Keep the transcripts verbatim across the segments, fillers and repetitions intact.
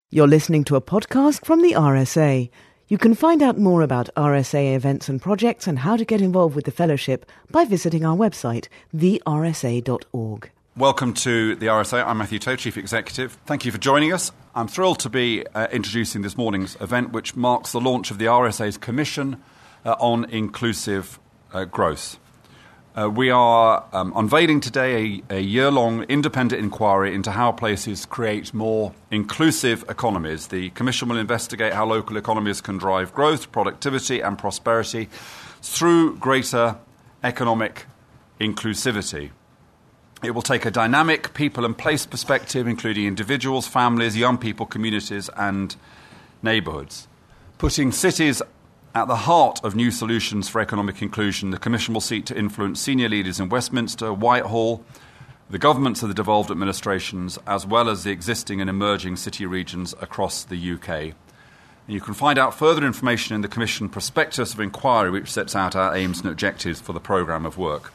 You're listening to a podcast from the R S A. You can find out more about R S A events and projects and how to get involved with the fellowship by visiting our website, the r s a dot org. Welcome to the R S A. I'm Matthew Toe, Chief Executive. Thank you for joining us. I'm thrilled to be uh, introducing this morning's event, which marks the launch of the R S A's Commission uh, on Inclusive uh, Growth. Uh, we are um, unveiling today a, a year-long independent inquiry into how places create more inclusive economies. The Commission will investigate how local economies can drive growth, productivity and prosperity through greater economic inclusivity. It will take a dynamic people and place perspective, including individuals, families, young people, communities and neighbourhoods. Putting cities at the heart of new solutions for economic inclusion, the Commission will seek to influence senior leaders in Westminster, Whitehall, the governments of the devolved administrations, as well as the existing and emerging city regions across the U K. And you can find out further information in the Commission Prospectus of Inquiry, which sets out our aims and objectives for the programme of work.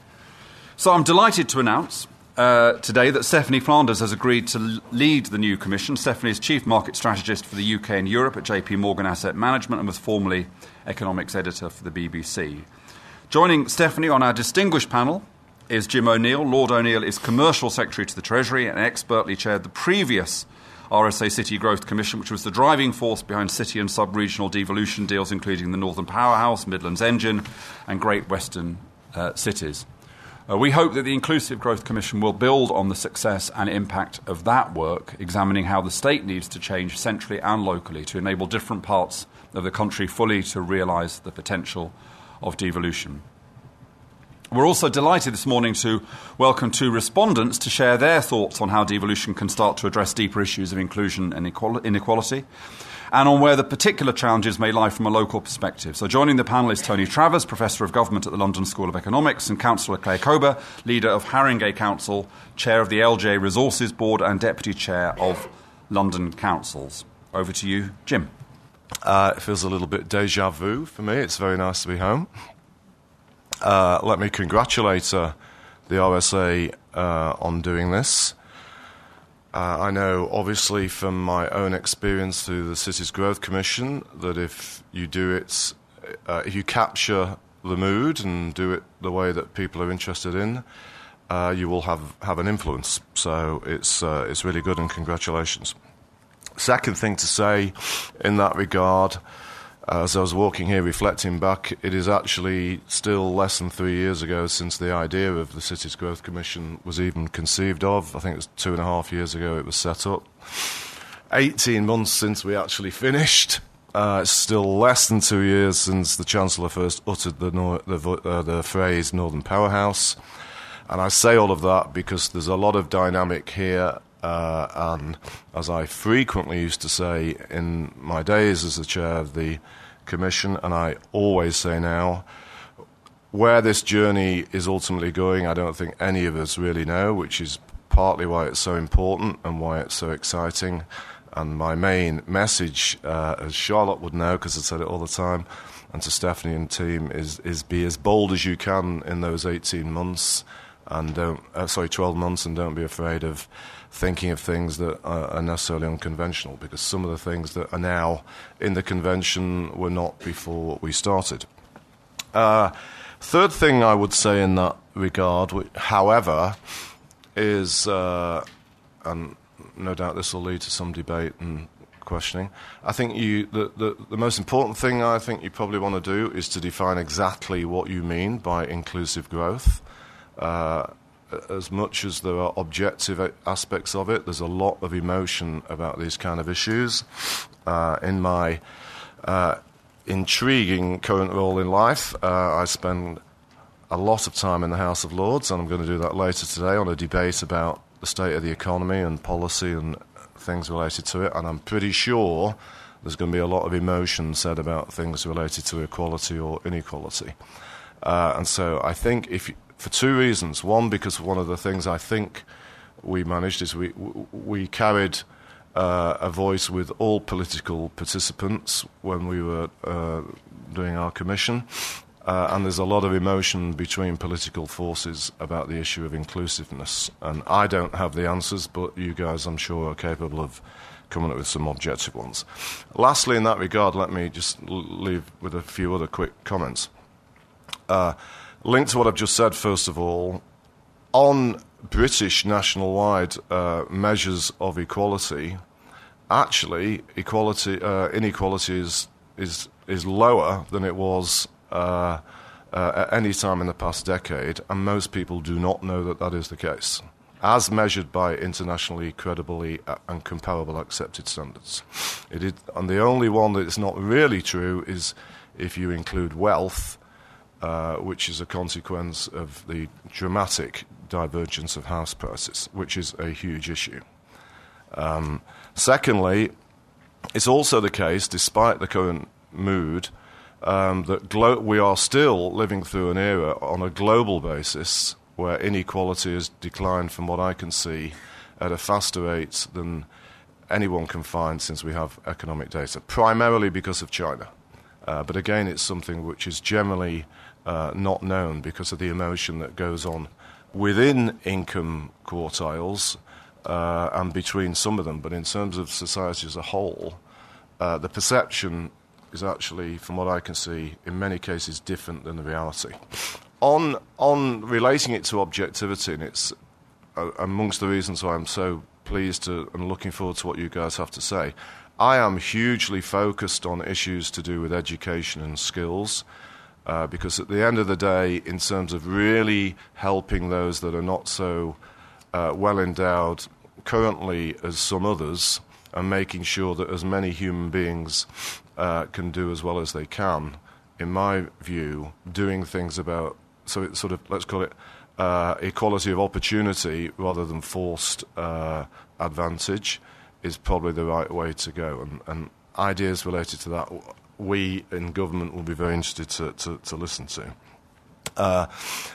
So I'm delighted to announce uh, today that Stephanie Flanders has agreed to l- lead the new Commission. Stephanie is Chief Market Strategist for the U K and Europe at J P Morgan Asset Management and was formerly Economics Editor for the B B C. Joining Stephanie on our distinguished panel is Jim O'Neill. Lord O'Neill is Commercial Secretary to the Treasury and expertly chaired the previous R S A City Growth Commission, which was the driving force behind city and sub-regional devolution deals, including the Northern Powerhouse, Midlands Engine and Great Western uh, Cities. Uh, we hope that the Inclusive Growth Commission will build on the success and impact of that work, examining how the state needs to change centrally and locally to enable different parts of the country fully to realise the potential of devolution. We're also delighted this morning to welcome two respondents to share their thoughts on how devolution can start to address deeper issues of inclusion and inequality, and on where the particular challenges may lie from a local perspective. So joining the panel is Tony Travers, Professor of Government at the London School of Economics, and Councillor Claire Kober, Leader of Haringey Council, Chair of the L J Resources Board and Deputy Chair of London Councils. Over to you, Jim. Uh, it feels a little bit déjà vu for me. It's very nice to be home. Uh, let me congratulate uh, the R S A uh, on doing this. Uh, I know, obviously, from my own experience through the Cities Growth Commission, that if you do it, uh, if you capture the mood and do it the way that people are interested in, uh, you will have, have an influence. So it's uh, it's really good, and congratulations. Second thing to say in that regard, uh, as I was walking here reflecting back, it is actually still less than three years ago since the idea of the Cities Growth Commission was even conceived of. I think it was two and a half years ago it was set up. eighteen months since we actually finished. Uh, it's still less than two years since the Chancellor first uttered the, nor- the, uh, the phrase Northern Powerhouse. And I say all of that because there's a lot of dynamic here. Uh, and as I frequently used to say in my days as the chair of the Commission, and I always say now, where this journey is ultimately going, I don't think any of us really know, which is partly why it's so important and why it's so exciting. And my main message, uh, as Charlotte would know, because I said it all the time, and to Stephanie and team, is, is be as bold as you can in those eighteen months, and don't, uh, sorry, twelve months, and don't be afraid of thinking of things that are necessarily unconventional, because some of the things that are now in the convention were not before we started. Uh, third thing I would say in that regard, which, however, is, uh, and no doubt this will lead to some debate and questioning, I think you the, the, the most important thing I think you probably want to do is to define exactly what you mean by inclusive growth. Uh, As much as there are objective aspects of it, there's a lot of emotion about these kind of issues. Uh, in my uh, intriguing current role in life, uh, I spend a lot of time in the House of Lords, and I'm going to do that later today on a debate about the state of the economy and policy and things related to it, and I'm pretty sure there's going to be a lot of emotion said about things related to equality or inequality. Uh, and so I think if you, for two reasons. One, because one of the things I think we managed is we we carried uh, a voice with all political participants when we were uh, doing our commission, uh, and there's a lot of emotion between political forces about the issue of inclusiveness. And I don't have the answers, but you guys, I'm sure, are capable of coming up with some objective ones. Lastly, in that regard, let me just l- leave with a few other quick comments. Uh, linked to what I've just said, first of all, on British national-wide uh, measures of equality, actually, equality uh, inequality is is is lower than it was uh, uh, at any time in the past decade, and most people do not know that that is the case, as measured by internationally credibly and comparable accepted standards. It is, and the only one that is not really true is if you include wealth, uh, which is a consequence of the dramatic divergence of house prices, which is a huge issue. Um, secondly, it's also the case, despite the current mood, um, that glo- we are still living through an era on a global basis where inequality has declined, from what I can see, at a faster rate than anyone can find since we have economic data, primarily because of China. Uh, but again, it's something which is generally uh, not known because of the emotion that goes on within income quartiles uh, and between some of them. But in terms of society as a whole, uh, the perception is actually, from what I can see, in many cases different than the reality. On on relating it to objectivity, and it's uh, amongst the reasons why I'm so pleased to and looking forward to what you guys have to say, I am hugely focused on issues to do with education and skills, uh, because at the end of the day, in terms of really helping those that are not so uh, well endowed currently as some others, and making sure that as many human beings uh, can do as well as they can, in my view, doing things about, so it's sort of, let's call it uh, equality of opportunity rather than forced uh, advantage, is probably the right way to go. And, and ideas related to that, we in government will be very interested to, to, to listen to. Uh,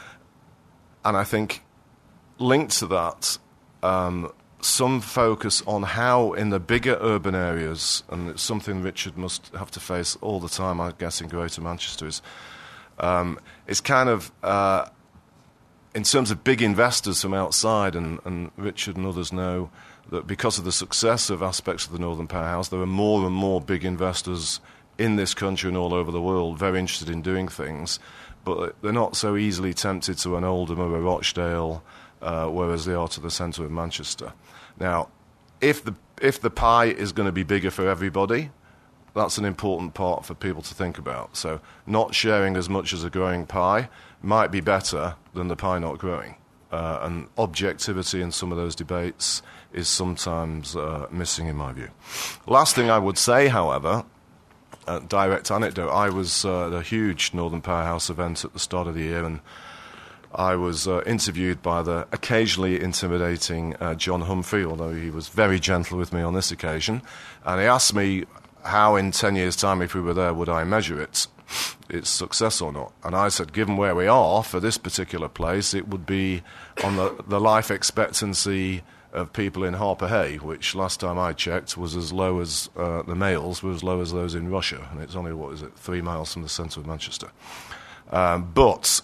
and I think linked to that, um, some focus on how in the bigger urban areas, and it's something Richard must have to face all the time, I guess, in Greater Manchester, is um, it's kind of, uh, in terms of big investors from outside, and, and Richard and others know that because of the success of aspects of the Northern Powerhouse, there are more and more big investors in this country and all over the world very interested in doing things, but they're not so easily tempted to an Oldham or a Rochdale, uh, whereas they are to the centre of Manchester. Now, if the if the pie is going to be bigger for everybody, that's an important part for people to think about. So not sharing as much as a growing pie might be better than the pie not growing. Uh, and objectivity in some of those debates is sometimes uh, missing in my view. Last thing I would say, however, a direct anecdote, I was uh, at a huge Northern Powerhouse event at the start of the year, and I was uh, interviewed by the occasionally intimidating uh, John Humphrey, although he was very gentle with me on this occasion, and he asked me how in ten years' time, if we were there, would I measure it, its success or not. And I said, given where we are for this particular place, it would be on the, the life expectancy of people in Harper Hay, which last time I checked was as low as, uh, the males were as low as those in Russia, and it's only, what is it, three miles from the centre of Manchester. Um, but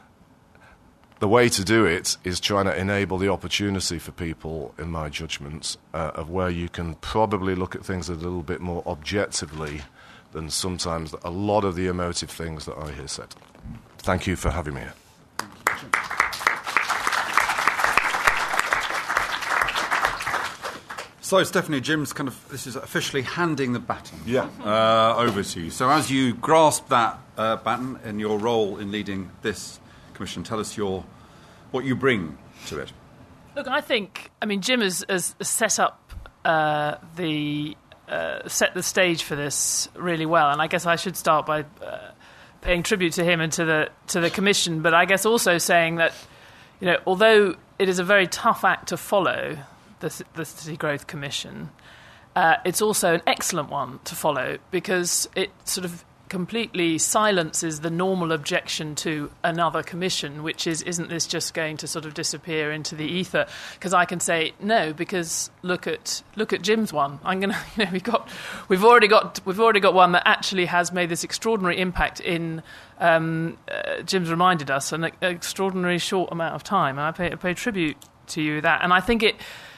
the way to do it is trying to enable the opportunity for people, in my judgment, uh, of where you can probably look at things a little bit more objectively than sometimes a lot of the emotive things that I hear said. Thank you for having me here. So, Stephanie, Jim's kind of, this is officially handing the baton Yeah. uh, over to you. So as you grasp that uh, baton in your role in leading this Commission, tell us your what you bring to it. Look, I think, I mean, Jim has, has set up uh, the uh, set the stage for this really well, and I guess I should start by uh, paying tribute to him and to the to the Commission, but I guess also saying that, you know, although it is a very tough act to follow, the, the City Growth Commission, uh, it's also an excellent one to follow because it sort of completely silences the normal objection to another commission, which is, isn't this just going to sort of disappear into the ether? Because I can say no, because look at look at Jim's one. I'm gonna, you know, we've got we've already got we've already got one that actually has made this extraordinary impact in. Um, uh, Jim's reminded us an extraordinary short amount of time, and I pay, I pay tribute to you that. And I think it.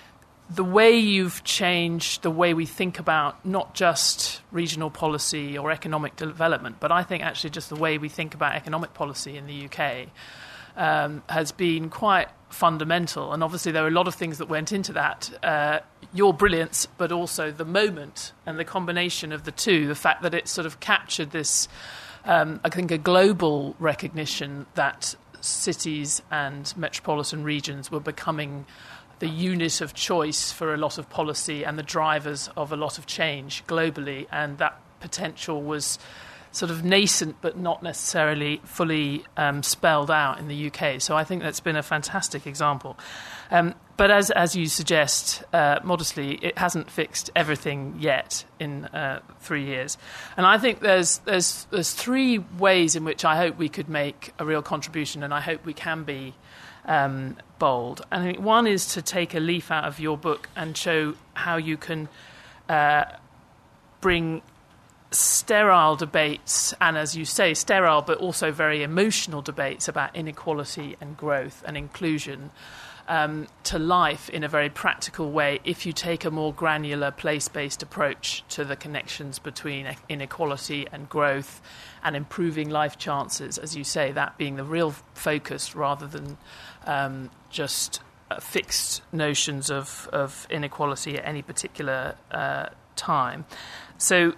the way you've changed the way we think about not just regional policy or economic development, but I think actually just the way we think about economic policy in the U K um, has been quite fundamental. And obviously there are a lot of things that went into that. Uh, your brilliance, but also the moment and the combination of the two, the fact that it sort of captured this, um, I think, a global recognition that cities and metropolitan regions were becoming the unit of choice for a lot of policy and the drivers of a lot of change globally, and that potential was sort of nascent but not necessarily fully um, spelled out in the U K. So I think that's been a fantastic example. Um, but as as you suggest, uh, modestly, it hasn't fixed everything yet in uh, three years. And I think there's there's there's three ways in which I hope we could make a real contribution, and I hope we can be Um, bold. And I think one is to take a leaf out of your book and show how you can uh, bring sterile debates, and as you say, sterile but also very emotional debates about inequality and growth and inclusion um, to life in a very practical way if you take a more granular place-based approach to the connections between inequality and growth and improving life chances, as you say, that being the real focus rather than um, just uh, fixed notions of, of inequality at any particular uh, time. So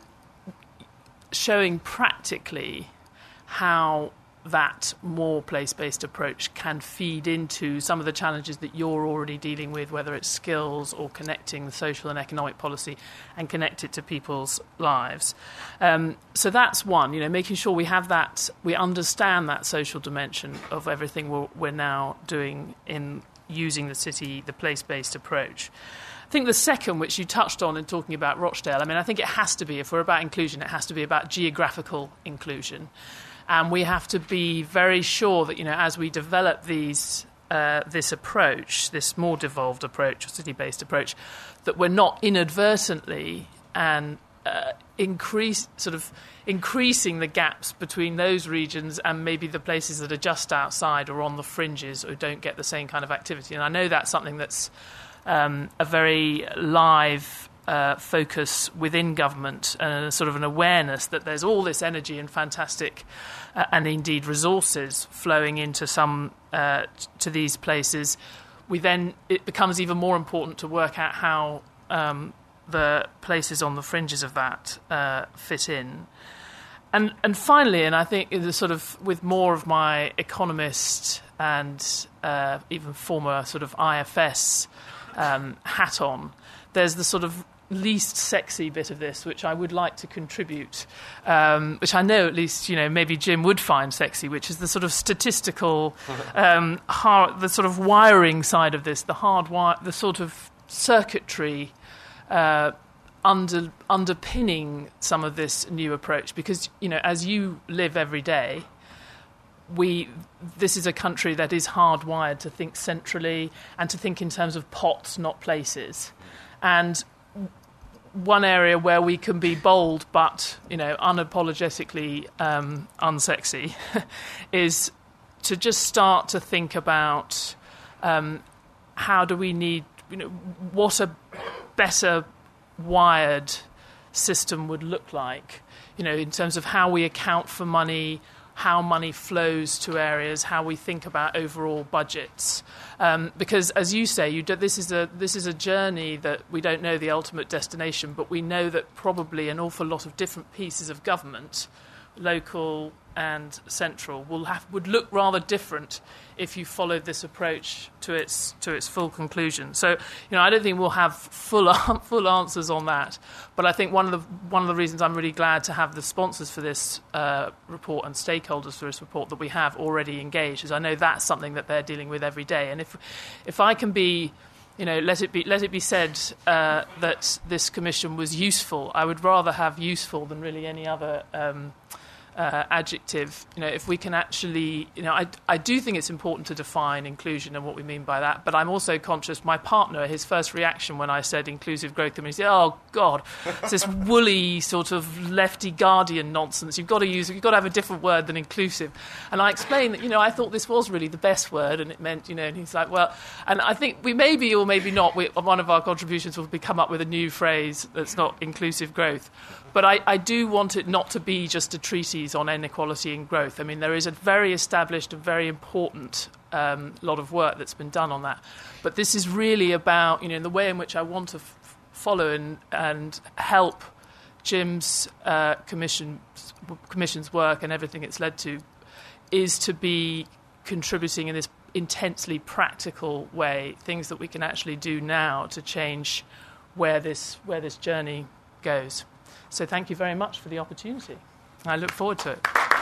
showing practically how that more place-based approach can feed into some of the challenges that you're already dealing with, whether it's skills or connecting the social and economic policy and connect it to people's lives. Um, so that's one, you know, making sure we have that, we understand that social dimension of everything we're, we're now doing in using the city, the place-based approach. I think the second, which you touched on in talking about Rochdale, I mean, I think it has to be, if we're about inclusion, it has to be about geographical inclusion. And we have to be very sure that, you know, as we develop these, uh, this approach, this more devolved approach, or city-based approach, that we're not inadvertently and uh, increase sort of increasing the gaps between those regions and maybe the places that are just outside or on the fringes or don't get the same kind of activity. And I know that's something that's um, a very live Uh, focus within government and uh, sort of an awareness that there's all this energy and fantastic uh, and indeed resources flowing into some uh, t- to these places. We then it becomes even more important to work out how um, the places on the fringes of that uh, fit in. And and finally, and I think the sort of with more of my economist and uh, even former sort of I F S um, hat on, there's the sort of least sexy bit of this, which I would like to contribute, um, which I know at least, you know, maybe Jim would find sexy, which is the sort of statistical, um, hard, the sort of wiring side of this, the hard wire, the sort of circuitry uh, under underpinning some of this new approach. Because, you know, as you live every day, we this is a country that is hardwired to think centrally and to think in terms of pots, not places. And one area where we can be bold but, you know, unapologetically um, unsexy is to just start to think about um, how do we need, you know, what a better wired system would look like, you know, in terms of how we account for money, how money flows to areas, how we think about overall budgets. Um, because, as you say, you do, this is a this is a journey that we don't know the ultimate destination, but we know that probably an awful lot of different pieces of government, local and central, will have would look rather different if you followed this approach to its to its full conclusion. So, you know, I don't think we'll have full full answers on that, but I think one of the one of the reasons I'm really glad to have the sponsors for this uh, report and stakeholders for this report that we have already engaged is I know that's something that they're dealing with every day. And if if I can be, you know, let it be let it be said uh, that this commission was useful, I would rather have useful than really any other Um, uh, adjective. You know, if we can actually, you know, I, I do think it's important to define inclusion and what we mean by that, but I'm also conscious, my partner, his first reaction when I said inclusive growth, I mean, he said, oh, God, it's this woolly sort of lefty Guardian nonsense. You've got to use, you've got to have a different word than inclusive. And I explained that, you know, I thought this was really the best word, and it meant, you know, and he's like, well, and I think we maybe or maybe not, we, one of our contributions will be come up with a new phrase that's not inclusive growth. But I, I do want it not to be just a treatise on inequality and growth. I mean, there is a very established and very important um, lot of work that's been done on that. But this is really about, you know, in the way in which I want to f- follow and, and help Jim's uh, commission, commission's work and everything it's led to, is to be contributing in this intensely practical way, things that we can actually do now to change where this where this journey goes. So thank you very much for the opportunity. I look forward to it.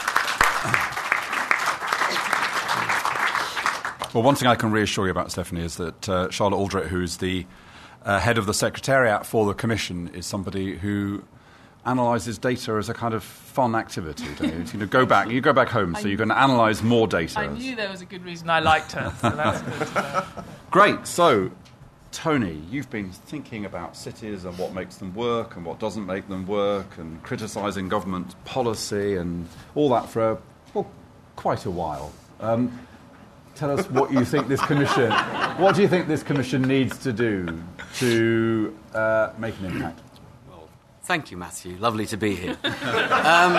Well, one thing I can reassure you about, Stephanie, is that uh, Charlotte Aldrich, who's the uh, head of the Secretariat for the Commission, is somebody who analyses data as a kind of fun activity. Don't you? You know, go back, you go back home, so you can analyse more data. I knew there was a good reason I liked her, so that's good to know. Great. So, Tony, you've been thinking about cities and what makes them work and what doesn't make them work, and criticising government policy and all that for, well, quite a while. Um, tell us what you think this commission, what do you think this commission needs to do to uh, make an impact? Thank you, Matthew. Lovely to be here. um,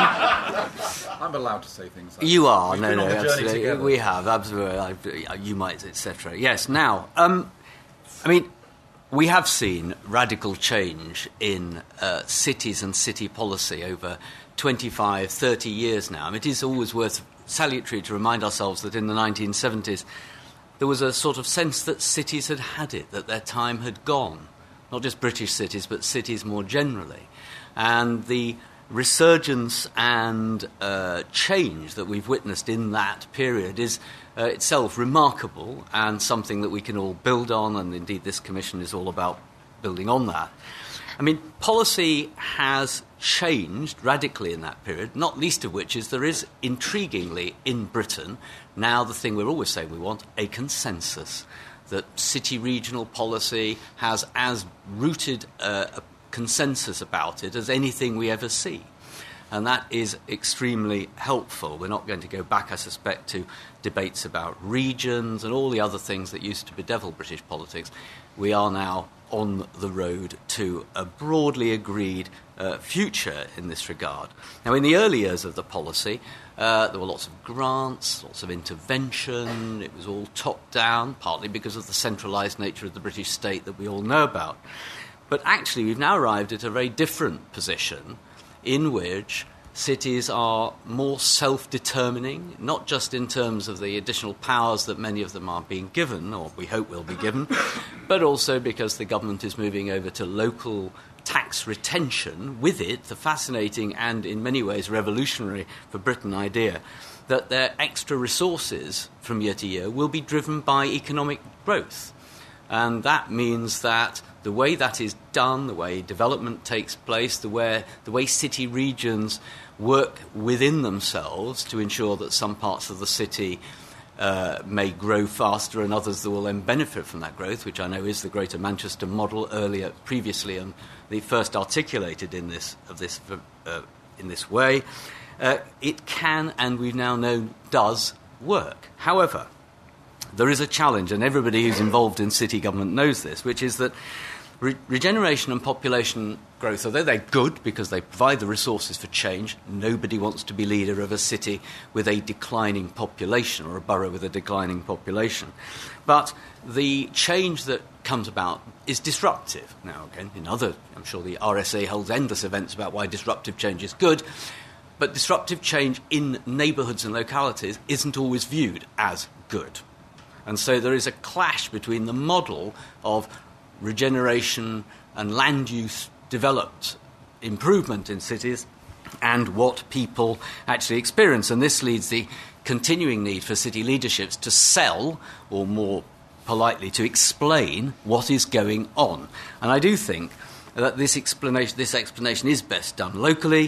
I'm allowed to say things like You that. are, We've no, been no, on the journey absolutely. together. We have, absolutely. I, you might, et cetera. Yes, now, um, I mean, we have seen radical change in uh, cities and city policy over twenty-five, thirty years now. I mean, it is always worth salutary to remind ourselves that in the nineteen seventies there was a sort of sense that cities had had it, that their time had gone. Not just British cities, but cities more generally. And the resurgence and uh, change that we've witnessed in that period is uh, itself remarkable and something that we can all build on, and indeed this commission is all about building on that. I mean, policy has changed radically in that period, not least of which is there is, intriguingly, in Britain, now the thing we're always saying we want, a consensus. That city regional policy has as rooted uh, a consensus about it as anything we ever see. And that is extremely helpful. We're not going to go back, I suspect, to debates about regions and all the other things that used to bedevil British politics. We are now on the road to a broadly agreed uh, future in this regard. Now, in the early years of the policy, uh, there were lots of grants, lots of intervention. It was all top-down, partly because of the centralised nature of the British state that we all know about. But actually, we've now arrived at a very different position in which cities are more self-determining, not just in terms of the additional powers that many of them are being given, or we hope will be given, but also because the government is moving over to local tax retention. With it, the fascinating and in many ways revolutionary for Britain idea that their extra resources from year to year will be driven by economic growth. And that means that the way that is done, the way development takes place, the way, the way city regions work within themselves to ensure that some parts of the city uh, may grow faster and others that will then benefit from that growth, which I know is the Greater Manchester model earlier, previously, and the first articulated in this of this uh, in this way. Uh, it can, and we now know does, work. However, there is a challenge, and everybody who's involved in city government knows this, which is that re- regeneration and population growth, although they're good because they provide the resources for change, nobody wants to be leader of a city with a declining population or a borough with a declining population. But the change that comes about is disruptive. Now, again, in other, I'm sure the R S A holds endless events about why disruptive change is good, but disruptive change in neighbourhoods and localities isn't always viewed as good. And so there is a clash between the model of regeneration and land use developed improvement in cities and what people actually experience. And this leads the continuing need for city leaderships to sell, or more politely, to explain what is going on. And I do think that this explanation, this explanation is best done locally.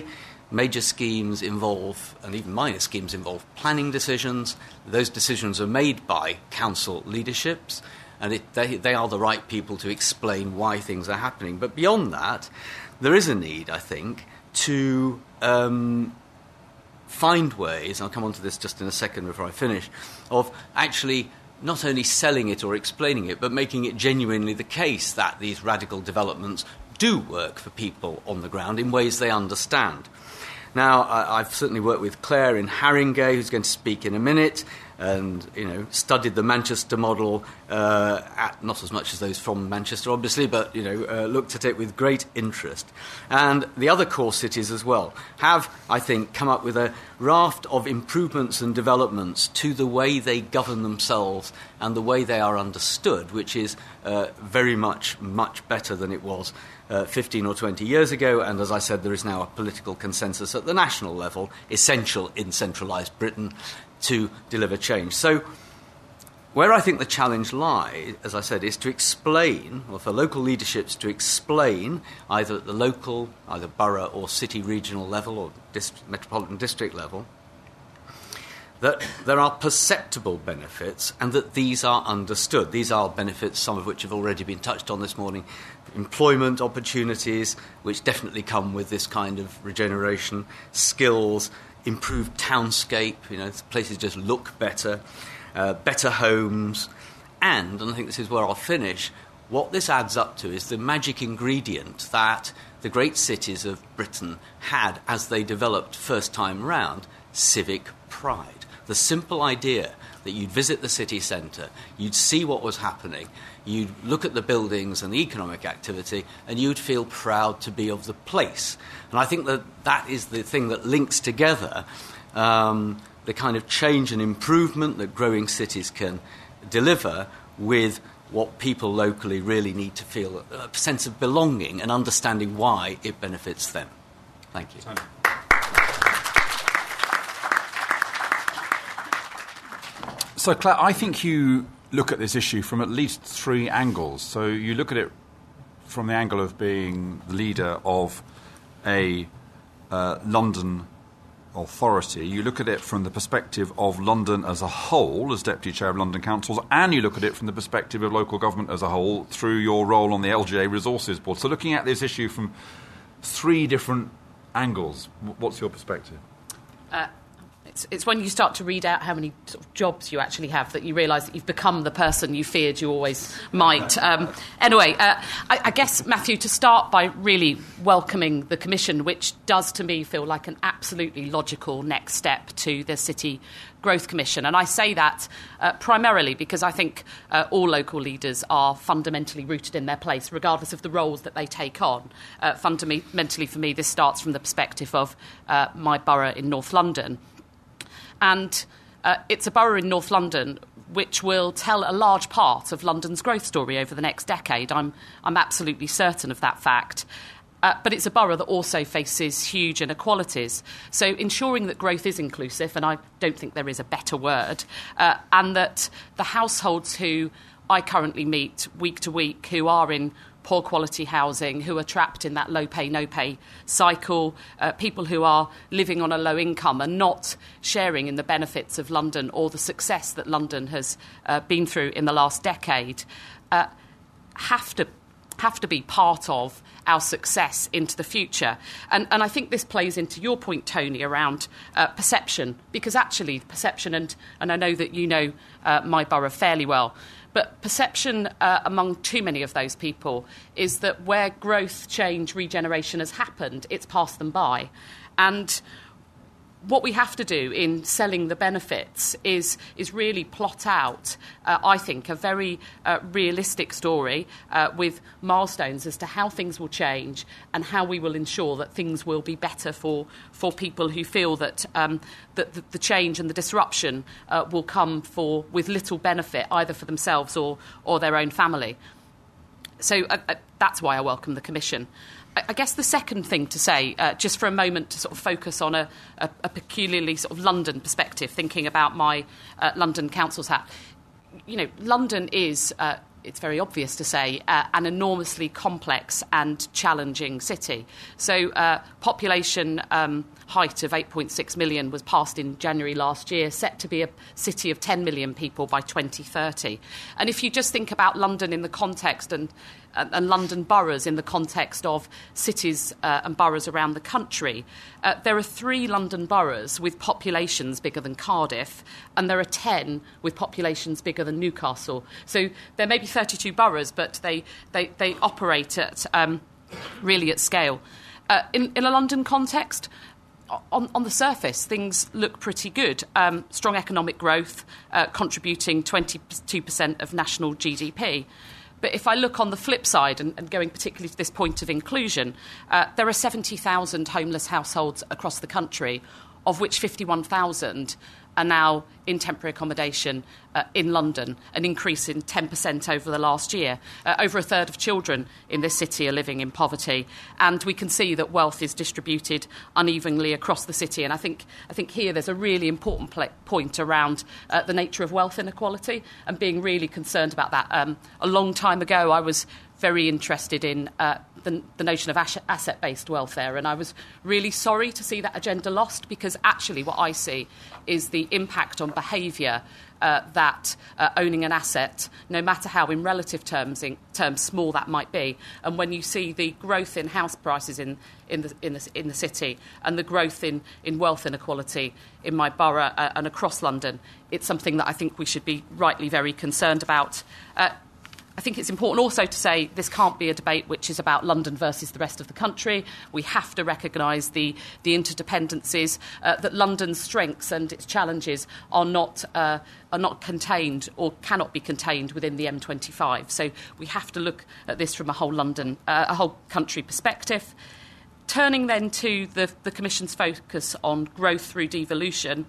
major schemes involve, and even minor schemes involve, planning decisions. Those decisions are made by council leaderships, and it, they, they are the right people to explain why things are happening. But beyond that, there is a need, I think, to um, find ways, and I'll come on to this just in a second before I finish, of actually not only selling it or explaining it, but making it genuinely the case that these radical developments do work for people on the ground in ways they understand. Now, I, I've certainly worked with Claire in Haringey, who's going to speak in a minute, and, you know, studied the Manchester model, uh, at, not as much as those from Manchester, obviously, but, you know, uh, looked at it with great interest. And the other core cities as well have, I think, come up with a raft of improvements and developments to the way they govern themselves and the way they are understood, which is uh, very much, much better than it was uh, fifteen or twenty years ago. And as I said, there is now a political consensus at the national level, essential in centralised Britain, to deliver change. So where I think the challenge lies, as I said, is to explain, or for local leaderships to explain, either at the local, either borough or city regional level or dist- metropolitan district level, that there are perceptible benefits and that these are understood. These are benefits, some of which have already been touched on this morning. Employment opportunities, which definitely come with this kind of regeneration, skills, improved townscape, you know, places just look better, uh, better homes, and, and I think this is where I'll finish, what this adds up to is the magic ingredient that the great cities of Britain had as they developed first time round, civic pride. The simple idea that you'd visit the city centre, you'd see what was happening, you'd look at the buildings and the economic activity, and you'd feel proud to be of the place. And I think that that is the thing that links together um, the kind of change and improvement that growing cities can deliver with what people locally really need to feel a sense of belonging and understanding why it benefits them. Thank you. Tony. So, Claire, I think you look at this issue from at least three angles. So you look at it from the angle of being the leader of a uh, London authority. You look at it from the perspective of London as a whole, as Deputy Chair of London Councils, and you look at it from the perspective of local government as a whole through your role on the L G A Resources Board. So looking at this issue from three different angles, what's your perspective? Uh, It's, it's when you start to read out how many sort of jobs you actually have that you realise that you've become the person you feared you always might. Um, anyway, uh, I, I guess, Matthew, to start by really welcoming the Commission, which does to me feel like an absolutely logical next step to the City Growth Commission. And I say that uh, primarily because I think uh, all local leaders are fundamentally rooted in their place, regardless of the roles that they take on. Uh, fundamentally, for me, this starts from the perspective of uh, my borough in North London. And uh, it's a borough in North London which will tell a large part of London's growth story over the next decade. I'm, I'm absolutely certain of that fact. Uh, but it's a borough that also faces huge inequalities. So ensuring that growth is inclusive, and I don't think there is a better word, uh, and that the households who I currently meet week to week who are in poor quality housing, who are trapped in that low pay, no pay cycle, uh, people who are living on a low income and not sharing in the benefits of London or the success that London has uh, been through in the last decade, uh, have to have to be part of our success into the future. And, and I think this plays into your point, Tony, around uh, perception, because actually perception, and, and I know that you know uh, my borough fairly well, but perception uh, among too many of those people is that where growth, change, regeneration has happened, it's passed them by. And what we have to do in selling the benefits is is really plot out, uh, I think, a very uh, realistic story uh, with milestones as to how things will change and how we will ensure that things will be better for, for people who feel that, um, that the, the change and the disruption uh, will come for with little benefit either for themselves or, or their own family. So uh, uh, that's why I welcome the Commission. I guess the second thing to say, uh, just for a moment to sort of focus on a, a, a peculiarly sort of London perspective, thinking about my uh, London Council's hat. You know, London is uh, it's very obvious to say, uh, an enormously complex and challenging city. So uh, population um, height of eight point six million was passed in January last year, set to be a city of ten million people by twenty thirty. And if you just think about London in the context and and London boroughs in the context of cities uh, and boroughs around the country, uh, there are three London boroughs with populations bigger than Cardiff, and there are ten with populations bigger than Newcastle. So there may be thirty-two boroughs, but they, they, they operate at um, really at scale. Uh, in, in a London context, On, on the surface, things look pretty good. Um, strong economic growth, uh, contributing twenty-two percent of national G D P. But if I look on the flip side, and, and going particularly to this point of inclusion, uh, there are seventy thousand homeless households across the country, of which fifty-one thousand are now in temporary accommodation uh, in London, an increase in ten percent over the last year. Uh, over a third of children in this city are living in poverty, and we can see that wealth is distributed unevenly across the city. And I think, I think here there's a really important pl- point around uh, the nature of wealth inequality and being really concerned about that. Um, a long time ago, I was very interested in uh, the, the notion of as- asset-based welfare, and I was really sorry to see that agenda lost, because actually what I see is the impact on behaviour uh, that uh, owning an asset, no matter how in relative terms, in terms small that might be, and when you see the growth in house prices in, in, the, in, the, in the city and the growth in, in wealth inequality in my borough uh, and across London, it's something that I think we should be rightly very concerned about. Uh, I think it's important also to say this can't be a debate which is about London versus the rest of the country. We have to recognise the, the interdependencies, uh, that London's strengths and its challenges are not, uh, are not contained or cannot be contained within the M twenty-five. So we have to look at this from a whole London, uh, a whole country perspective. Turning then to the, the Commission's focus on growth through devolution,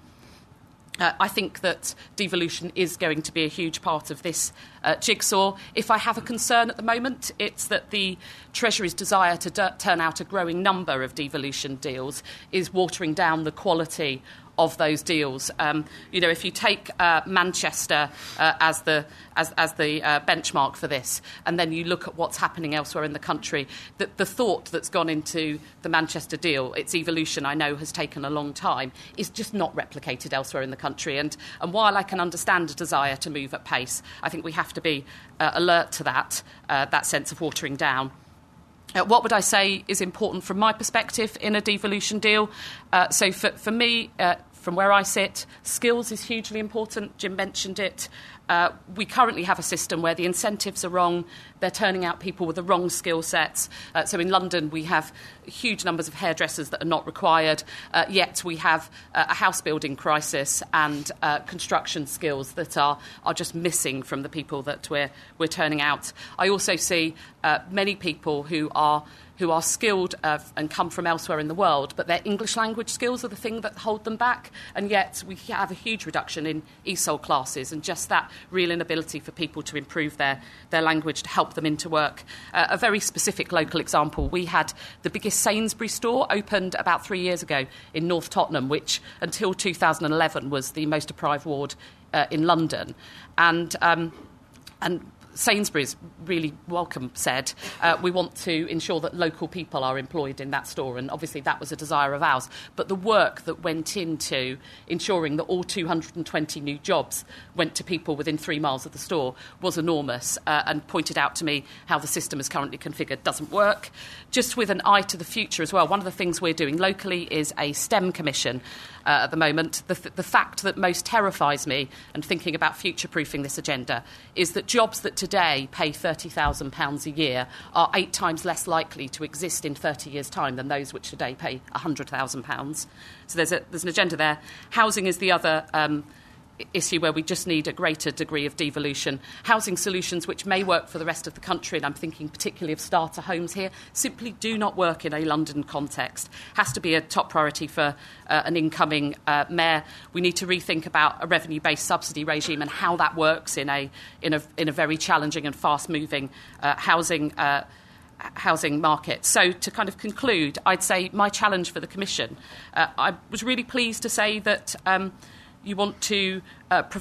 Uh, I think that devolution is going to be a huge part of this uh, jigsaw. If I have a concern at the moment, it's that the Treasury's desire to d- turn out a growing number of devolution deals is watering down the quality of those deals. Um, you know, if you take uh, Manchester uh, as the as, as the uh, benchmark for this, and then you look at what's happening elsewhere in the country, the, the thought that's gone into the Manchester deal, its evolution, I know, has taken a long time, is just not replicated elsewhere in the country. And, and while I can understand a desire to move at pace, I think we have to be uh, alert to that, uh, that sense of watering down. Uh, what would I say is important from my perspective in a devolution deal? Uh, so for, for me, uh, from where I sit, skills is hugely important. Jim mentioned it. Uh, we currently have a system where the incentives are wrong. They're turning out people with the wrong skill sets. Uh, so in London, we have huge numbers of hairdressers that are not required, uh, yet we have uh, a house building crisis and uh, construction skills that are, are just missing from the people that we're, we're turning out. I also see uh, many people who are who are skilled uh, and come from elsewhere in the world, but their English language skills are the thing that hold them back, and yet we have a huge reduction in E S O L classes and just that real inability for people to improve their, their language to help them into work. Uh, a very specific local example, we had the biggest Sainsbury's store opened about three years ago in North Tottenham, which until two thousand eleven was the most deprived ward uh, in London. And, um, and Sainsbury's, really welcome, said, uh, we want to ensure that local people are employed in that store, and obviously that was a desire of ours. But the work that went into ensuring that all two hundred twenty new jobs went to people within three miles of the store was enormous, uh, and pointed out to me how the system is currently configured doesn't work. Just with an eye to the future as well, one of the things we're doing locally is a STEM commission. Uh, at the moment, the, th- the fact that most terrifies me, and thinking about future-proofing this agenda, is that jobs that today pay thirty thousand pounds a year are eight times less likely to exist in thirty years' time than those which today pay one hundred thousand pounds. So there's, a, there's an agenda there. Housing is the other um, issue where we just need a greater degree of devolution. Housing solutions which may work for the rest of the country, and I'm thinking particularly of starter homes here, simply do not work in a London context. Has to be a top priority for uh, an incoming uh, mayor. We need to rethink about a revenue-based subsidy regime and how that works in a in a in a very challenging and fast-moving uh, housing uh, housing market. So to kind of conclude, I'd say my challenge for the Commission, uh, I was really pleased to say that um, you want to uh, provi-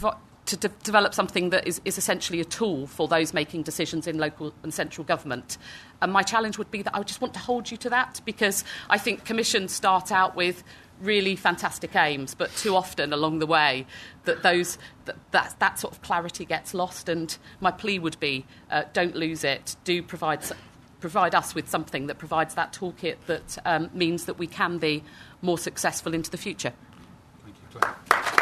to de- develop something that is, is essentially a tool for those making decisions in local and central government. And my challenge would be that I would just want to hold you to that, because I think commissions start out with really fantastic aims, but too often along the way that those that that, that sort of clarity gets lost. And my plea would be, uh, don't lose it. Do provide provide us with something that provides that toolkit that um, means that we can be more successful into the future. Thank you, Claire.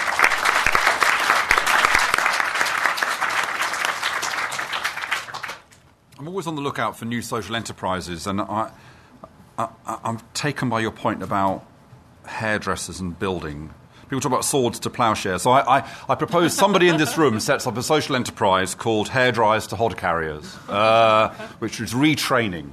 I'm always on the lookout for new social enterprises, and I, I, I'm taken by your point about hairdressers and building. People talk about swords to ploughshares. So I, I, I propose somebody in this room sets up a social enterprise called Hairdryers to Hod Carriers, uh, which is retraining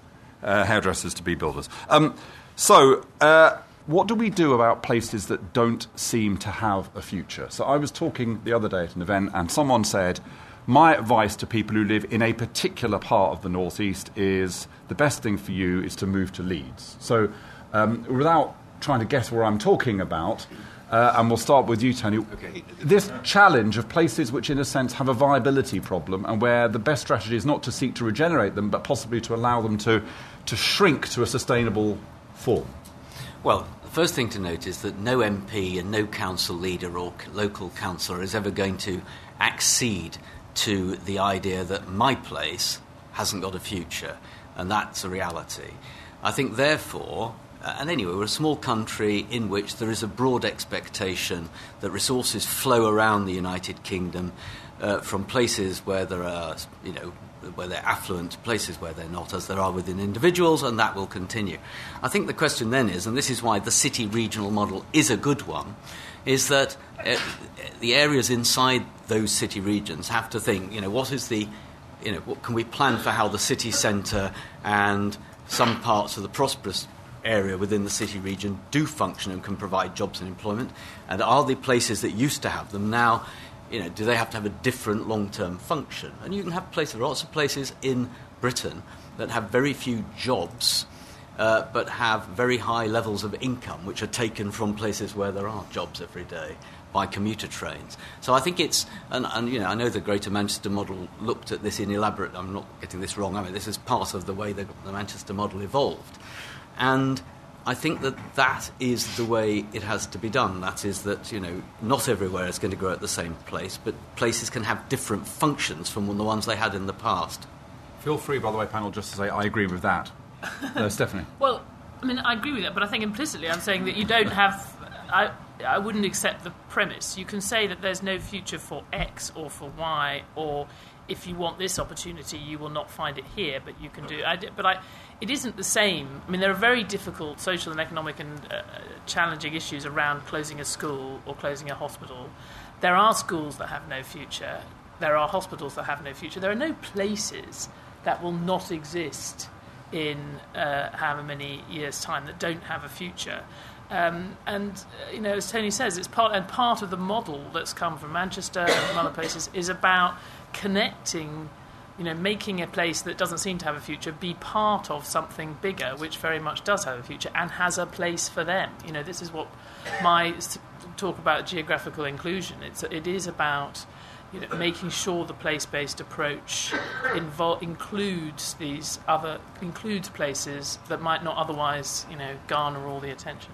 uh, hairdressers to be builders. Um, so uh, what do we do about places that don't seem to have a future? So I was talking the other day at an event, and someone said, my advice to people who live in a particular part of the northeast is the best thing for you is to move to Leeds. So um, without trying to guess where I'm talking about, uh, and we'll start with you, Tony. Okay. This challenge of places which, in a sense, have a viability problem, and where the best strategy is not to seek to regenerate them, but possibly to allow them to, to shrink to a sustainable form. Well, the first thing to note is that no M P and no council leader or local councillor is ever going to accede to the idea that my place hasn't got a future, and that's a reality. I think, therefore, uh, and anyway, we're a small country in which there is a broad expectation that resources flow around the United Kingdom uh, from places where there are, you know, where they're affluent to places where they're not, as there are within individuals, and that will continue. I think the question then is, and this is why the city regional model is a good one, is that uh, the areas inside those city regions have to think, you know, what is the, you know, what can we plan for how the city centre and some parts of the prosperous area within the city region do function and can provide jobs and employment, and are the places that used to have them now, you know, do they have to have a different long-term function? And you can have places, lots of places in Britain that have very few jobs, Uh, but have very high levels of income, which are taken from places where there are jobs every day by commuter trains. So I think it's, and, and you know, I know the Greater Manchester model looked at this in elaborate, I'm not getting this wrong, I mean, this is part of the way the, the Manchester model evolved. And I think that that is the way it has to be done. That is that, you know, not everywhere is going to grow at the same place, but places can have different functions from the ones they had in the past. Feel free, by the way, panel, just to say I agree with that. No, Stephanie. Well, I mean, I agree with that, but I think implicitly I'm saying that you don't have... I, I wouldn't accept the premise. You can say that there's no future for X or for Y, or if you want this opportunity, you will not find it here, but you can do it. But I, it isn't the same. I mean, there are very difficult social and economic and uh, challenging issues around closing a school or closing a hospital. There are schools that have no future. There are hospitals that have no future. There are no places that will not exist in uh, however many years' time that don't have a future. Um, and, uh, you know, as Tony says, it's part, and part of the model that's come from Manchester and from other places is about connecting, you know, making a place that doesn't seem to have a future be part of something bigger, which very much does have a future and has a place for them. You know, this is what my talk about geographical inclusion, it's, it is about, you know, making sure the place-based approach invol- includes these other includes places that might not otherwise, you know, garner all the attention.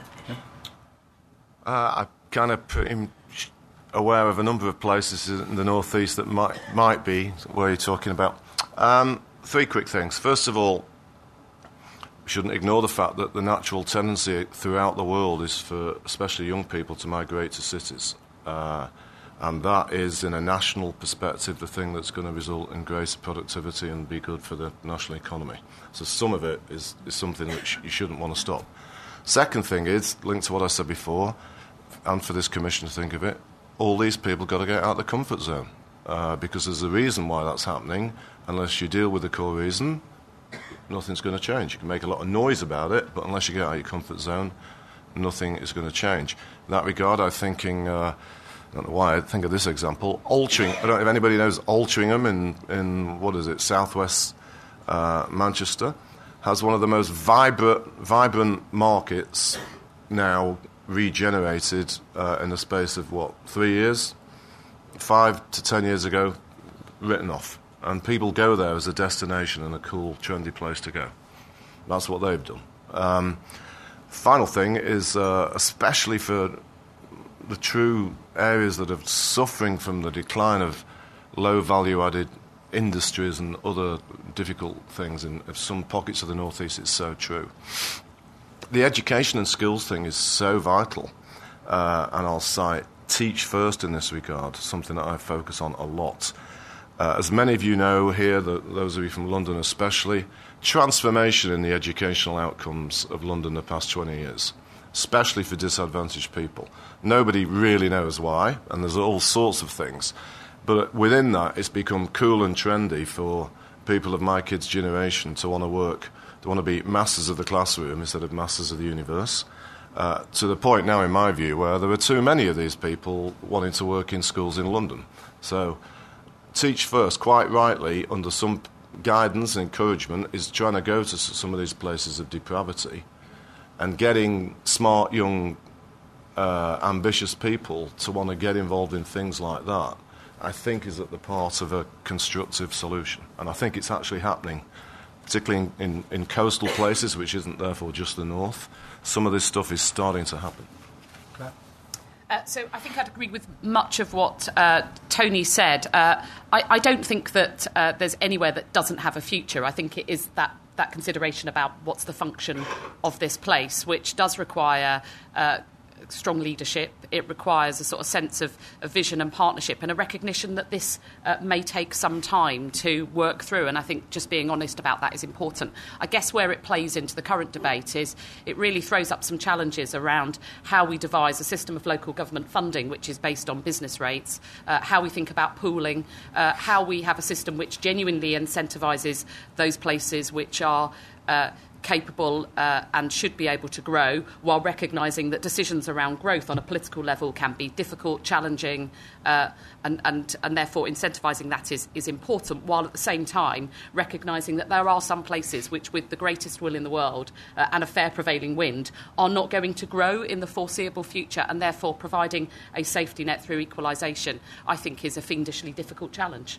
Uh, I'm kind of pretty aware of a number of places in the northeast that might might be where you're talking about. Um, three quick things. First of all, we shouldn't ignore the fact that the natural tendency throughout the world is for especially young people to migrate to cities. Uh, And that is, in a national perspective, the thing that's going to result in greater productivity and be good for the national economy. So some of it is, is something that sh- you shouldn't want to stop. Second thing is, linked to what I said before, and for this commission to think of it, all these people got to get out of the comfort zone. Uh, because there's a reason why that's happening. Unless you deal with the core reason, nothing's going to change. You can make a lot of noise about it, but unless you get out of your comfort zone, nothing is going to change. In that regard, I'm thinking... Uh, I don't know why I think of this example. Altrincham. I don't know if anybody knows Altrincham in, in what is it, southwest uh, Manchester, has one of the most vibrant, vibrant markets now regenerated uh, in the space of, what, three years? five to ten years ago, written off. And people go there as a destination and a cool, trendy place to go. That's what they've done. Um, final thing is, uh, especially for the true areas that are suffering from the decline of low value-added industries and other difficult things in some pockets of the northeast, it's so true. The education and skills thing is so vital, uh, and I'll cite Teach First in this regard, something that I focus on a lot. Uh, as many of you know here, the, those of you from London especially, transformation in the educational outcomes of London the past twenty years, especially for disadvantaged people. Nobody really knows why, and there's all sorts of things. But within that, it's become cool and trendy for people of my kids' generation to want to work, to want to be masters of the classroom instead of masters of the universe, uh, to the point now, in my view, where there are too many of these people wanting to work in schools in London. So Teach First, quite rightly, under some guidance and encouragement, is trying to go to some of these places of depravity and getting smart, young, uh, ambitious people to want to get involved in things like that, I think is at the part of a constructive solution. And I think it's actually happening, particularly in, in, in coastal places, which isn't therefore just the north. Some of this stuff is starting to happen. Uh, so I think I'd agree with much of what uh, Tony said. Uh, I, I don't think that uh, there's anywhere that doesn't have a future. I think it is that, that consideration about what's the function of this place, which does require uh, strong leadership. It requires a sort of sense of, of vision and partnership and a recognition that this uh, may take some time to work through. And I think just being honest about that is important. I guess where it plays into the current debate is it really throws up some challenges around how we devise a system of local government funding which is based on business rates, uh, how we think about pooling, uh, how we have a system which genuinely incentivises those places which are uh, capable uh, and should be able to grow, while recognising that decisions around growth on a political level can be difficult, challenging, uh, and, and, and therefore incentivising that is, is important, while at the same time recognising that there are some places which, with the greatest will in the world uh, and a fair prevailing wind, are not going to grow in the foreseeable future, and therefore providing a safety net through equalisation, I think, is a fiendishly difficult challenge.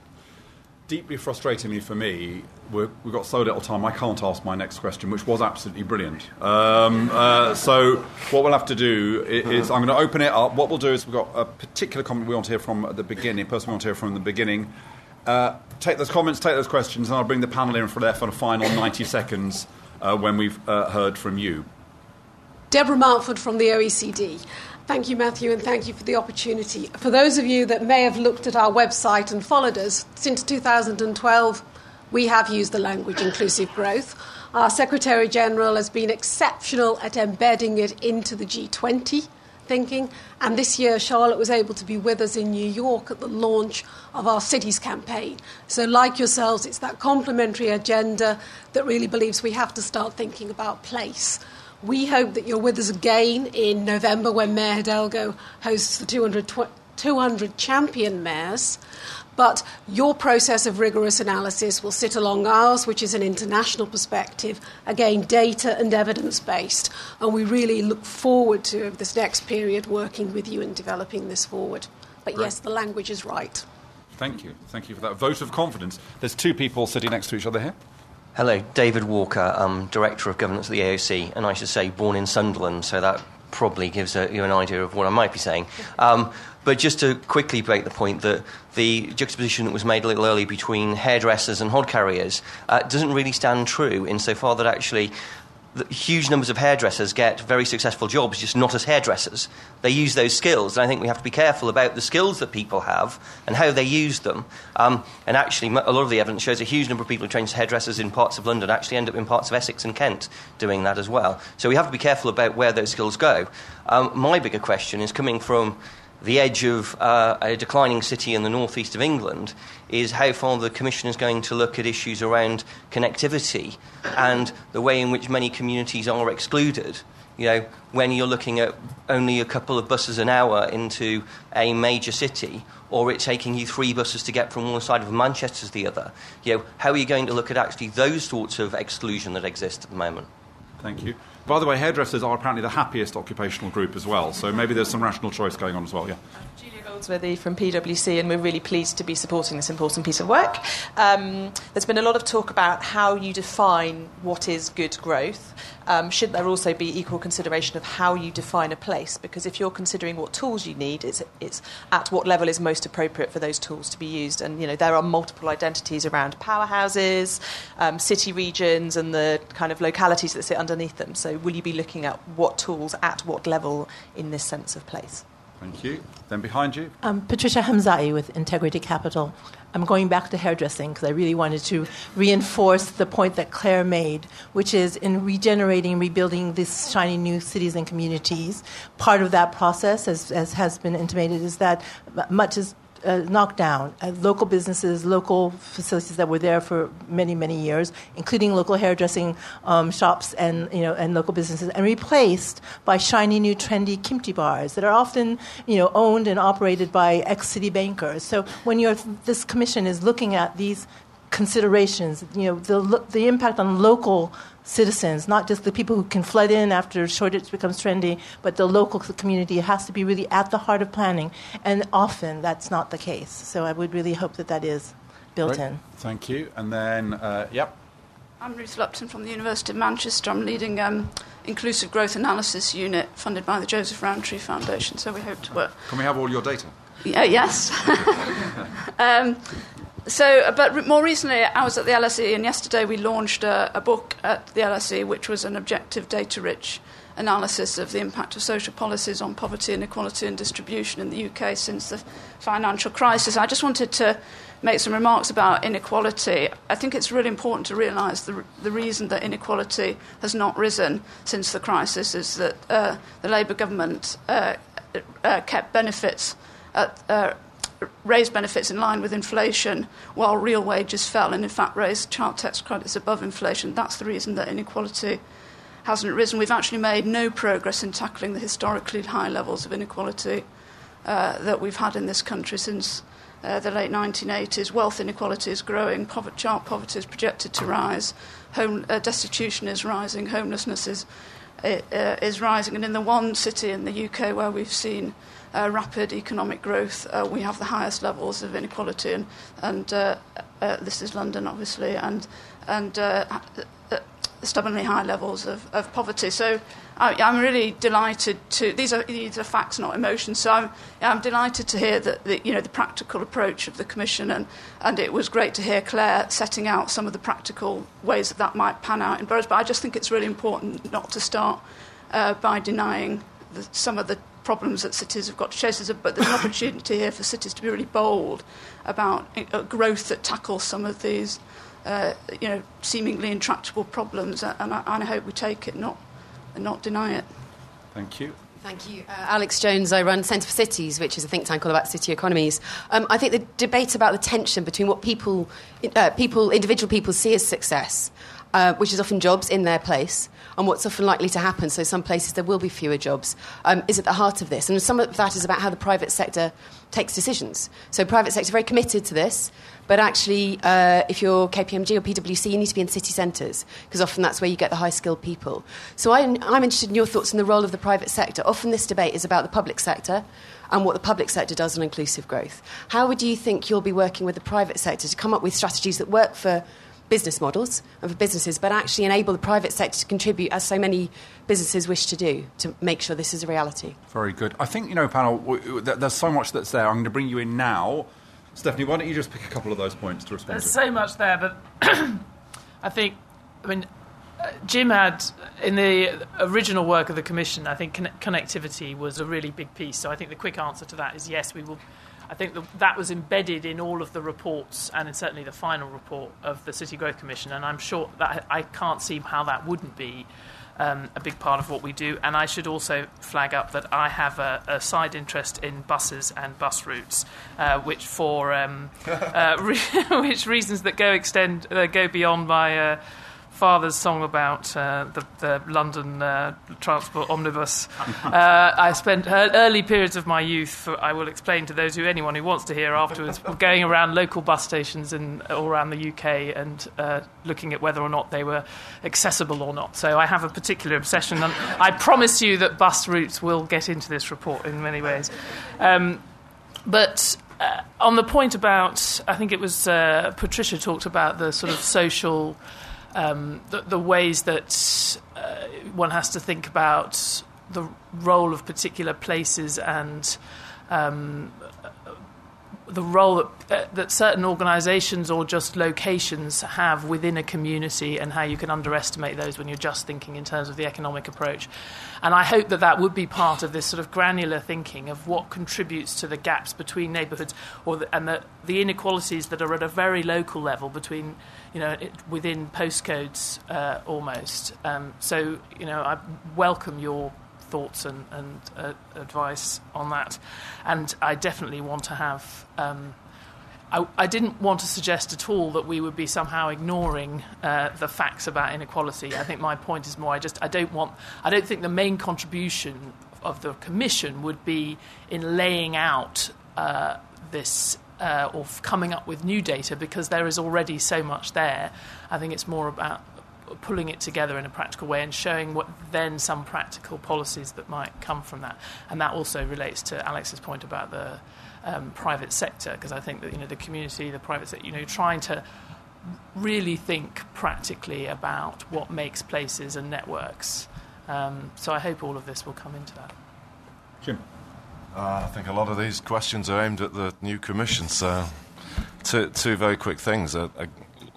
Deeply frustratingly for me, we're, we've got so little time, I can't ask my next question, which was absolutely brilliant. Um, uh, so what we'll have to do is, I'm going to open it up. What we'll do is we've got a particular comment we want to hear from at the beginning, person we want to hear from the beginning. Uh, take those comments, take those questions, and I'll bring the panel in for their for the final ninety seconds uh, when we've uh, heard from you. Deborah Mountford from the O E C D. Thank you, Matthew, and thank you for the opportunity. For those of you that may have looked at our website and followed us, since two thousand twelve, we have used the language inclusive growth. Our Secretary-General has been exceptional at embedding it into the G twenty thinking, and this year Charlotte was able to be with us in New York at the launch of our Cities campaign. So like yourselves, it's that complementary agenda that really believes we have to start thinking about place. We hope that you're with us again in November when Mayor Hidalgo hosts the two hundred, two hundred champion mayors. But your process of rigorous analysis will sit along ours, which is an international perspective, again, data and evidence-based. And we really look forward to this next period working with you and developing this forward. But Great. Yes, the language is right. Thank you. Thank you for that vote of confidence. There's two people sitting next to each other here. Hello, David Walker. I'm Director of Governance at the A O C, and I should say born in Sunderland, so that probably gives a, you an idea of what I might be saying. Um, but just to quickly break the point that the juxtaposition that was made a little earlier between hairdressers and hod carriers uh, doesn't really stand true, insofar that actually the huge numbers of hairdressers get very successful jobs, just not as hairdressers. They use those skills, and I think we have to be careful about the skills that people have and how they use them. Um, and actually, a lot of the evidence shows a huge number of people who train as hairdressers in parts of London actually end up in parts of Essex and Kent doing that as well. So we have to be careful about where those skills go. Um, my bigger question is coming from the edge of uh, a declining city in the northeast of England, is how far the Commission is going to look at issues around connectivity and the way in which many communities are excluded. You know, when you're looking at only a couple of buses an hour into a major city, or it taking you three buses to get from one side of Manchester to the other, you know, how are you going to look at actually those sorts of exclusion that exist at the moment? Thank you. By the way, hairdressers are apparently the happiest occupational group as well, so maybe there's some rational choice going on as well, yeah. Julia Goldsworthy from P W C, and we're really pleased to be supporting this important piece of work. Um, there's been a lot of talk about how you define what is good growth. Um, should there also be equal consideration of how you define a place? Because if you're considering what tools you need, it's, it's at what level is most appropriate for those tools to be used. And, you know, there are multiple identities around powerhouses, um, city regions, and the kind of localities that sit underneath them. So will you be looking at what tools at what level in this sense of place? Thank you. Then behind you. Um, Patricia Hamzai with Integrity Capital. I'm going back to hairdressing because I really wanted to reinforce the point that Claire made, which is in regenerating, rebuilding these shiny new cities and communities, part of that process, as, as has been intimated, is that much is uh, knocked down. Uh, local businesses, local facilities that were there for many, many years, including local hairdressing um, shops and you know and local businesses, and replaced by shiny new trendy kimchi bars that are often you know owned and operated by ex-city bankers. So when you're this commission is looking at these considerations, you know the the impact on local citizens, not just the people who can flood in after shortage becomes trendy, but the local community has to be really at the heart of planning. And often that's not the case. So I would really hope that that is built Great. in. Thank you. And then, uh, yep. I'm Ruth Lupton from the University of Manchester. I'm leading um, Inclusive Growth Analysis Unit funded by the Joseph Rowntree Foundation. So we hope to work. Can we have all your data? Yeah, yes. um, So, but more recently, I was at the L S E, and yesterday we launched a, a book at the L S E, which was an objective, data-rich analysis of the impact of social policies on poverty, inequality and distribution in the U K since the financial crisis. I just wanted to make some remarks about inequality. I think it's really important to realise the, the reason that inequality has not risen since the crisis is that uh, the Labour government uh, uh, kept benefits at uh, raised benefits in line with inflation while real wages fell, and in fact raised child tax credits above inflation. That's the reason that inequality hasn't risen. We've actually made no progress in tackling the historically high levels of inequality uh, that we've had in this country since uh, the late nineteen eighties. Wealth inequality is growing, poverty, child poverty is projected to rise, home, uh, destitution is rising, homelessness is, uh, is rising, and in the one city in the U K where we've seen Uh, rapid economic growth, uh, we have the highest levels of inequality, and, and uh, uh, this is London, obviously, and and uh, uh, stubbornly high levels of, of poverty. So I, I'm really delighted to. These are these are facts, not emotions. So I'm I'm delighted to hear that the, you know the practical approach of the Commission, and and it was great to hear Claire setting out some of the practical ways that that might pan out in boroughs. But I just think it's really important not to start uh, by denying the, some of the problems that cities have got to chase, but there's an opportunity here for cities to be really bold about uh, growth that tackles some of these, uh, you know, seemingly intractable problems, and I, and I hope we take it, not not deny it. Thank you. Thank you. Uh, Alex Jones, I run Centre for Cities, which is a think tank all about city economies. Um, I think the debate about the tension between what people, uh, people, individual people see as success, uh, which is often jobs in their place, and what's often likely to happen, so some places there will be fewer jobs, um, is at the heart of this. And some of that is about how the private sector takes decisions. So private sector very committed to this, but actually uh, if you're K P M G or P W C, you need to be in city centres, because often that's where you get the high-skilled people. So I'm, I'm interested in your thoughts on the role of the private sector. Often this debate is about the public sector and what the public sector does on inclusive growth. How would you think you'll be working with the private sector to come up with strategies that work for business models and for businesses, but actually enable the private sector to contribute, as so many businesses wish to do, to make sure this is a reality? Very good. I think, you know, panel, w- w- there's so much that's there. I'm going to bring you in now. Stephanie, why don't you just pick a couple of those points to respond There's to? so much there, but I think, I mean, uh, Jim had, in the original work of the Commission, I think con- connectivity was a really big piece. So I think the quick answer to that is yes, we will. I think the, that was embedded in all of the reports, and in certainly the final report of the City Growth Commission, and I'm sure that I can't see how that wouldn't be um, a big part of what we do. And I should also flag up that I have a, a side interest in buses and bus routes, uh, which for um, uh, re- which reasons that go extend uh, go beyond my uh, father's song about uh, the, the London uh, transport omnibus. Uh, I spent early periods of my youth, for, I will explain to those who anyone who wants to hear afterwards, going around local bus stations in all around the U K and uh, looking at whether or not they were accessible or not. So I have a particular obsession, and I promise you that bus routes will get into this report in many ways. Um, but uh, on the point about, I think it was uh, Patricia talked about the sort of social, um, the, the ways that uh, one has to think about the role of particular places and um, the role that, uh, that certain organisations or just locations have within a community, and how you can underestimate those when you're just thinking in terms of the economic approach. And I hope that that would be part of this sort of granular thinking of what contributes to the gaps between neighbourhoods, or the, and the, the inequalities that are at a very local level between, you know, it, within postcodes uh, almost. Um, so, you know, I welcome your thoughts and, and uh, advice on that. And I definitely want to have... Um, I, I didn't want to suggest at all that we would be somehow ignoring uh, the facts about inequality. I think my point is more, I just, I don't want... I don't think the main contribution of the Commission would be in laying out uh, this uh, or coming up with new data, because there is already so much there. I think it's more about pulling it together in a practical way and showing what then some practical policies that might come from that. And that also relates to Alex's point about the um, private sector, because I think that, you know, the community, the private sector, you know, trying to really think practically about what makes places and networks. Um, so I hope all of this will come into that. Jim? Uh, I think a lot of these questions are aimed at the new Commission, so two, two very quick things. Uh, uh,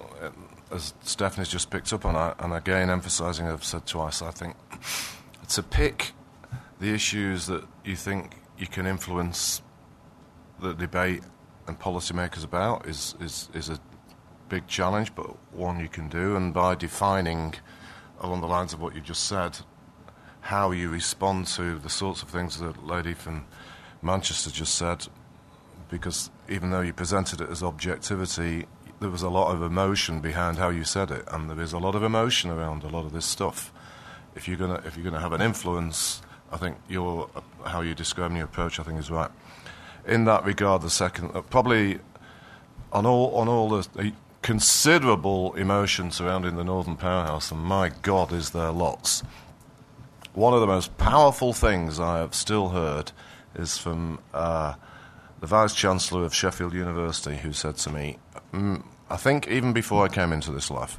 As Stephanie's just picked up on, and again emphasising, I've said twice, I think, to pick the issues that you think you can influence the debate and policymakers about is, is, is a big challenge, but one you can do. And by defining, along the lines of what you just said, how you respond to the sorts of things that the lady from Manchester just said, because even though you presented it as objectivity, there was a lot of emotion behind how you said it, and there is a lot of emotion around a lot of this stuff. If you're gonna if you're gonna have an influence, I think your how you describe your approach, I think, is right. In that regard, the second, uh, probably on all on all the uh, considerable emotion surrounding the Northern Powerhouse, and my God, is there lots. One of the most powerful things I have still heard is from uh, the Vice Chancellor of Sheffield University, who said to me, mm, I think even before I came into this life,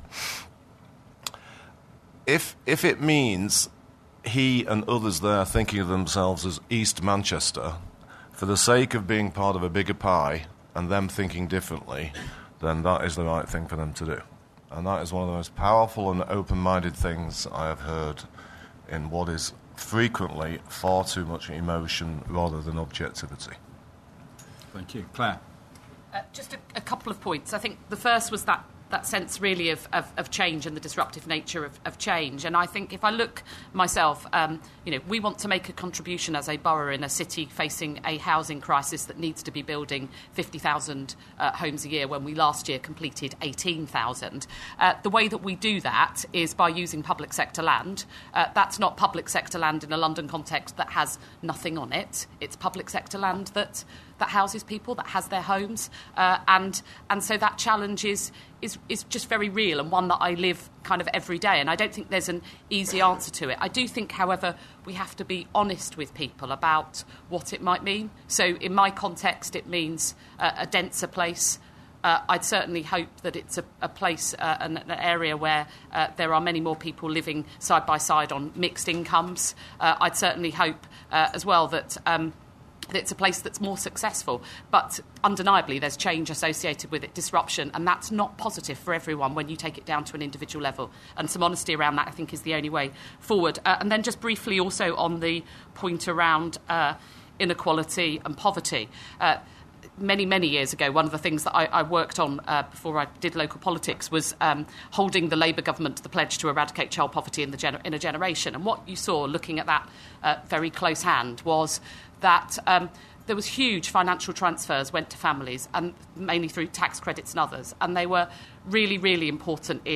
if if it means he and others there thinking of themselves as East Manchester for the sake of being part of a bigger pie and them thinking differently, then that is the right thing for them to do. And that is one of the most powerful and open-minded things I have heard in what is frequently far too much emotion rather than objectivity. Thank you. Claire? Uh, just a, a couple of points. I think the first was that, that sense really of, of, of change and the disruptive nature of, of change. And I think if I look myself, um, you know, we want to make a contribution as a borough in a city facing a housing crisis that needs to be building fifty thousand uh, homes a year when we last year completed eighteen thousand. Uh, the way that we do that is by using public sector land. Uh, that's not public sector land in a London context that has nothing on it. It's public sector land that that houses people, that has their homes, uh, and and so that challenge is, is is just very real, and one that I live kind of every day, and I don't think there's an easy answer to it. I do think, however, we have to be honest with people about what it might mean. So in my context, it means uh, a denser place. Uh, I'd certainly hope that it's a, a place, uh, an, an area where uh, there are many more people living side by side on mixed incomes. Uh, I'd certainly hope uh, as well that Um, it's a place that's more successful, but undeniably there's change associated with it, disruption, and that's not positive for everyone when you take it down to an individual level. And some honesty around that, I think, is the only way forward. Uh, and then just briefly also on the point around uh, inequality and poverty. Uh, Many, many years ago, one of the things that I, I worked on uh, before I did local politics was um, holding the Labour government to the pledge to eradicate child poverty in, the gener- in a generation. And what you saw, looking at that uh, very close hand, was that um, there was huge financial transfers went to families, and mainly through tax credits and others, and they were really, really important in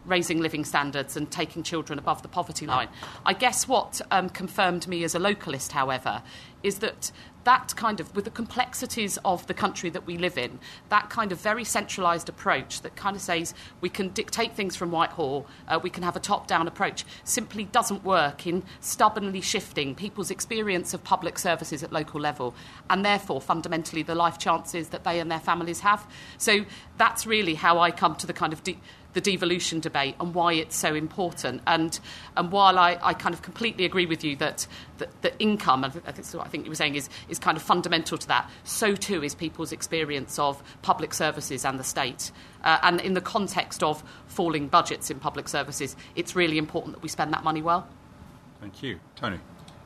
raising living standards and taking children above the poverty line. I guess what um, confirmed me as a localist, however, is that that kind of, with the complexities of the country that we live in, that kind of very centralised approach that kind of says we can dictate things from Whitehall, uh, we can have a top-down approach, simply doesn't work in stubbornly shifting people's experience of public services at local level, and therefore, fundamentally, the life chances that they and their families have. So that's really how I come to the kind of de- the devolution debate and why it's so important. And and while I, I kind of completely agree with you that that, that income, and I think what I think you were saying is is kind of fundamental to that, so too is people's experience of public services and the state. Uh, and in the context of falling budgets in public services, it's really important that we spend that money well. Thank you. Tony.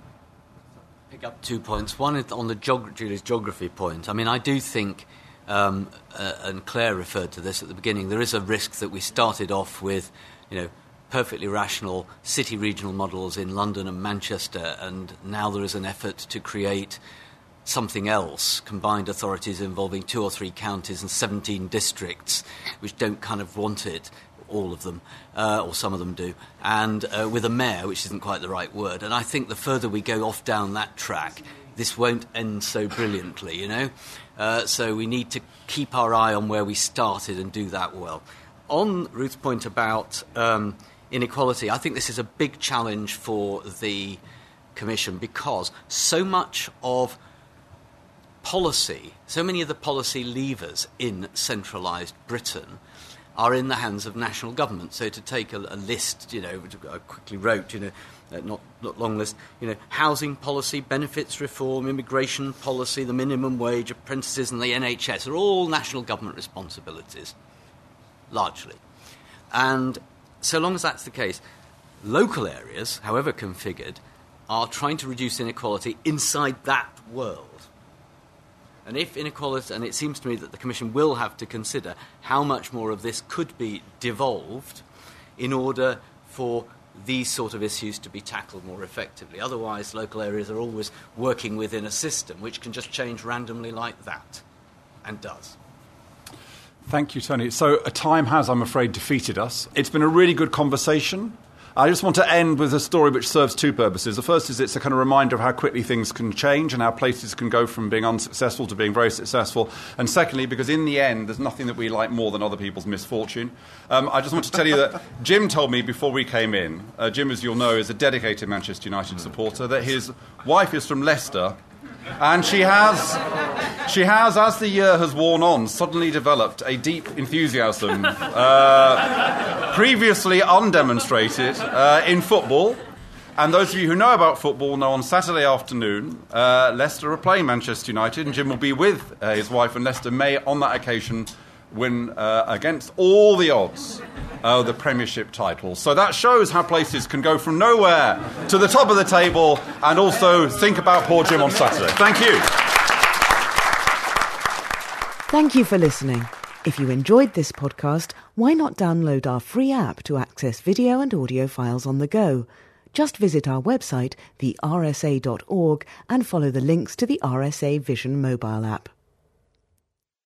Pick up two points. One is on the geog- Julie's geography point. I mean, I do think Um, uh, and Claire referred to this at the beginning, there is a risk that we started off with, you know, perfectly rational city regional models in London and Manchester, and now there is an effort to create something else, combined authorities involving two or three counties and seventeen districts, which don't kind of want it, all of them, uh, or some of them do, and uh, with a mayor, which isn't quite the right word. And I think the further we go off down that track, this won't end so brilliantly, you know. Uh, so we need to keep our eye on where we started and do that well. On Ruth's point about um, inequality, I think this is a big challenge for the Commission because so much of policy, so many of the policy levers in centralised Britain are in the hands of national government. So to take a, a list, you know, which I quickly wrote, you know, Uh, not, not long list, you know, housing policy, benefits reform, immigration policy, the minimum wage, apprentices and the N H S are all national government responsibilities, largely. And so long as that's the case, local areas, however configured, are trying to reduce inequality inside that world. And if inequality, and it seems to me that the Commission will have to consider how much more of this could be devolved in order for these sort of issues to be tackled more effectively. Otherwise, local areas are always working within a system which can just change randomly like that, and does. Thank you, Tony. So a time has, I'm afraid, defeated us. It's been a really good conversation. I just want to end with a story which serves two purposes. The first is it's a kind of reminder of how quickly things can change and how places can go from being unsuccessful to being very successful. And secondly, because in the end, there's nothing that we like more than other people's misfortune. Um, I just want to tell you that Jim told me before we came in, uh, Jim, as you'll know, is a dedicated Manchester United supporter, that his wife is from Leicester. And she has, she has, as the year has worn on, suddenly developed a deep enthusiasm, uh, previously undemonstrated, uh, in football. And those of you who know about football know on Saturday afternoon, uh, Leicester are playing Manchester United, and Jim will be with uh, his wife, and Leicester may, on that occasion, win uh, against all the odds uh, the Premiership title. So that shows how places can go from nowhere to the top of the table, and also think about poor Jim on Saturday. Thank you. Thank you for listening. If you enjoyed this podcast, why not download our free app to access video and audio files on the go? Just visit our website, the r s a dot org, and follow the links to the R S A Vision mobile app.